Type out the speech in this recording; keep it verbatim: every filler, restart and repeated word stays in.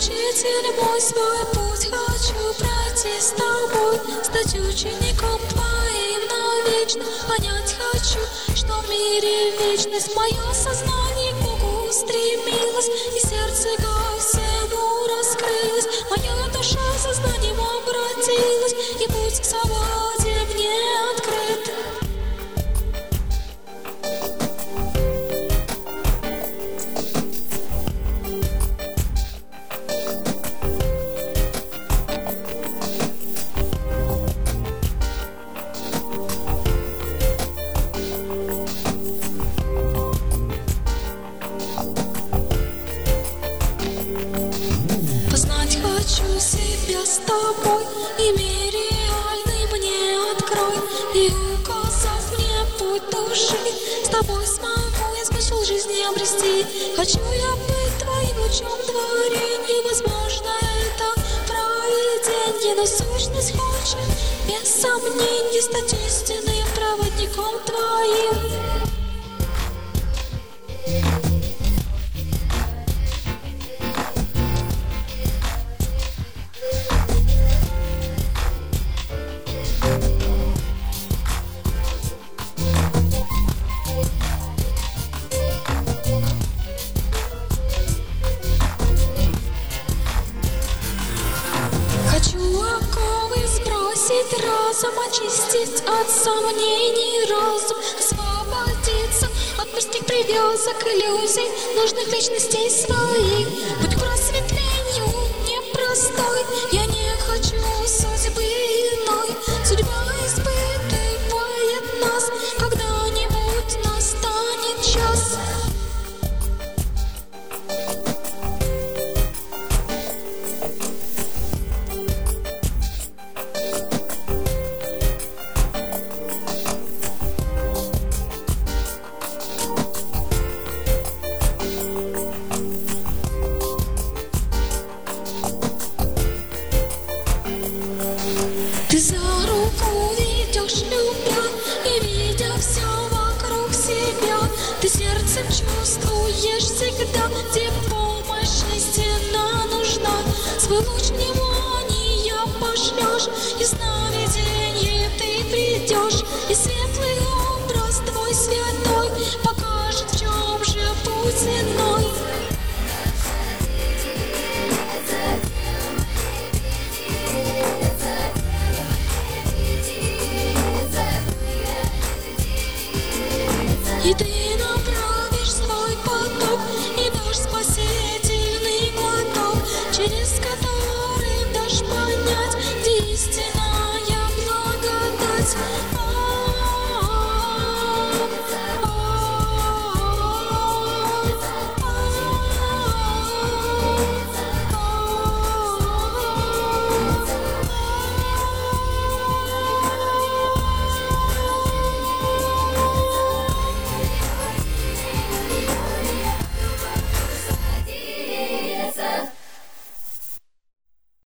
Учитель мой, свой путь хочу пройти с тобой, стать учеником твоим навечно. Понять хочу, что в мире вечность. Мое сознание к Богу устремилось, и сердце ко всему раскрылось. Моя душа сознанием обратилась, и путь к свободе мне открыт. Познать хочу себя с тобой, и мир реальный мне открой, и указав мне путь души, с тобой смогу я смысл жизни обрести. Хочу я быть твоим лучом творения, возможно это провидение, но сущность хочет без сомнений стать истинным проводником твоим. Хочу оковы сбросить, разум очистить от сомнений, разум освободиться от пустых привязок, иллюзий, нужных личностей своих. Путь к просветлению непростой, я не хочу судьбы иной. Судьба испытывает нас, когда-нибудь настанет час. Ты за руку ведешь, любя, и видя все вокруг себя, ты сердцем чувствуешь всегда, где помощь истинно нужна. Свой луч внимания пошлешь, и сновиденье ты придешь, и светлый образ твой святой покажет, в чем же путь иной.